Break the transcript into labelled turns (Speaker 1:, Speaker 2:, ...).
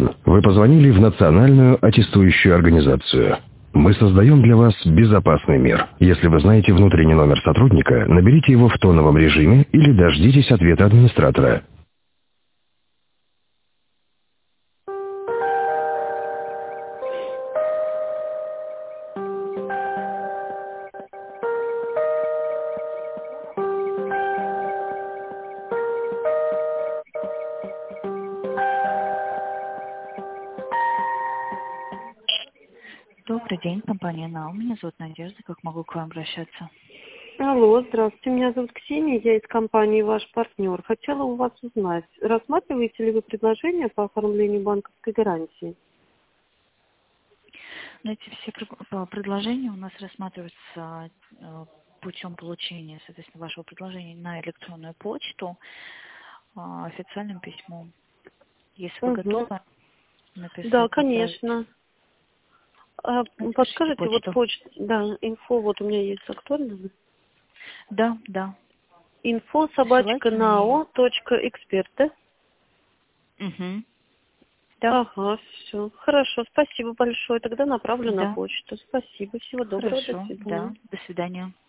Speaker 1: день. Вы позвонили в Национальную аттестующую организацию. Мы создаем для вас безопасный мир. Если вы знаете внутренний номер сотрудника, наберите его в тоновом режиме или дождитесь ответа администратора.
Speaker 2: Добрый день, компания НАУ. Меня зовут Надежда. Как могу к вам обращаться?
Speaker 3: Алло, здравствуйте, меня зовут Ксения, я из компании «Ваш партнер». Хотела у вас узнать, рассматриваете ли вы предложение по оформлению банковской гарантии?
Speaker 2: Эти все предложения у нас рассматриваются путем получения, соответственно, вашего предложения на электронную почту официальным письмом. Если вы готовы написать,
Speaker 3: Да,
Speaker 2: отправить.
Speaker 3: конечно.
Speaker 2: Напишите
Speaker 3: Подскажите, вот
Speaker 2: почту.
Speaker 3: почта, да, инфо, вот у меня есть актуально.
Speaker 2: Да. Присылайте на нее.
Speaker 3: info@nao.expert, да?
Speaker 2: Угу. Да.
Speaker 3: Ага, все. Хорошо, спасибо большое. Тогда направлю на
Speaker 2: Да.
Speaker 3: почту. Спасибо, всего доброго, до
Speaker 2: Хорошо. Да.
Speaker 3: свидания.
Speaker 2: До свидания.